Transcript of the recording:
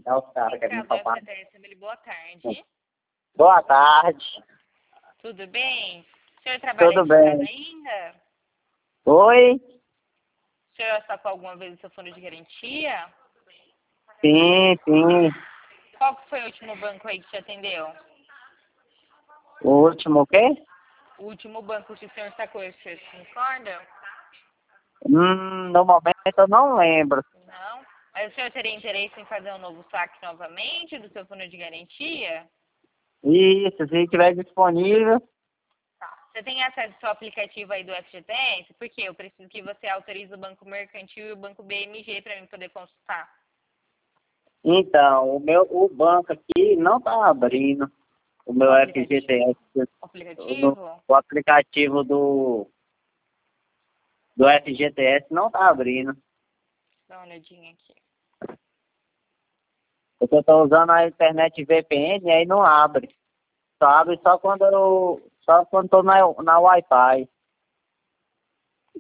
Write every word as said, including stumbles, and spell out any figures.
É os caras que a gente Central do fala. F G T S, boa tarde. Boa tarde. Tudo bem? O senhor trabalha Tudo de casa bem. ainda? Oi? O senhor sacou alguma vez o seu fundo de garantia? Sim, sim. Qual que foi o último banco aí que te atendeu? O último o quê? O último banco que o senhor sacou, o senhor se recorda? Hum, no momento eu não lembro. Não? Mas o senhor teria interesse em fazer um novo saque novamente do seu fundo de garantia? Isso, se estiver disponível. Tá. Você tem acesso ao aplicativo aí do F G T S? Porque eu preciso que você autorize o Banco Mercantil e o Banco B M G para mim poder consultar. Então, o meu o banco aqui não tá abrindo. O meu O F G aplicativo? T S. O No, aplicativo? o aplicativo do, do F G T S não tá abrindo. Dá uma olhadinha aqui. Porque eu tô usando a internet V P N e aí não abre. Só abre só quando eu. Só quando tô na, na Wi-Fi.